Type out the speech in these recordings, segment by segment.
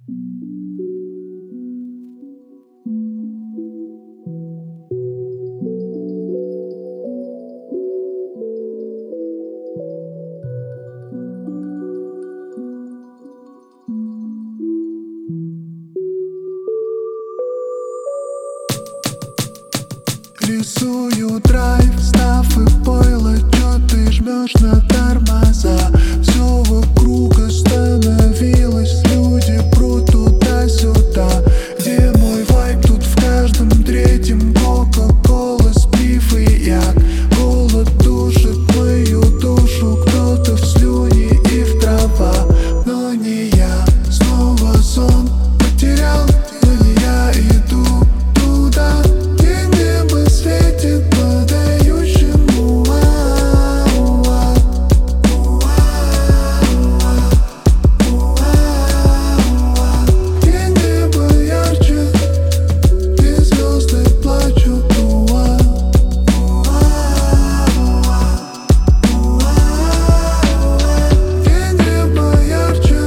Рисую драйв, став и пойло, чё ты жмешь на тормоза? Все вокруг остановилось, люди прут туда-сюда. Где мой вайб? Тут в каждом третьем кока-кола, сплив и яд. Голод душит мою душу, кто-то в слюни и в трава. Но не я, снова сон потерял, но не я иду туда. Светит подающему где небо ярче, где звезды плачут где небо ярче.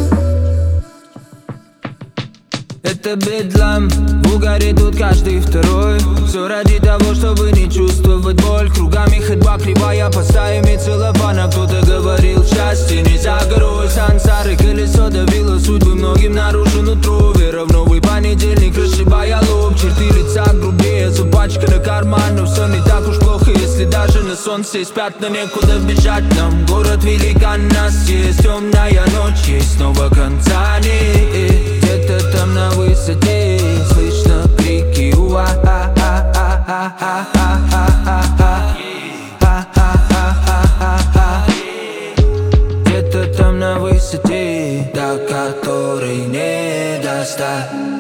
Это бедлам, в угаре тут каждый второй. Все ради того, чтобы не чувствовать боль. Кругами ходьба кривая по стаями целлофана. Кто-то говорил, счастье не за горой. Сансары, колесо давило судьбы многим наружу нутро. Вера в новый понедельник, расшибая лоб. Черты лица грубее, запачканы карман. Но все не так уж плохо, если даже на солнце есть пятна. Некуда бежать нам, город великан нас. Есть темная ночь, есть снова конца нет. Где-то там на высоте слышно крики где-то там на высоте, до которой не достать.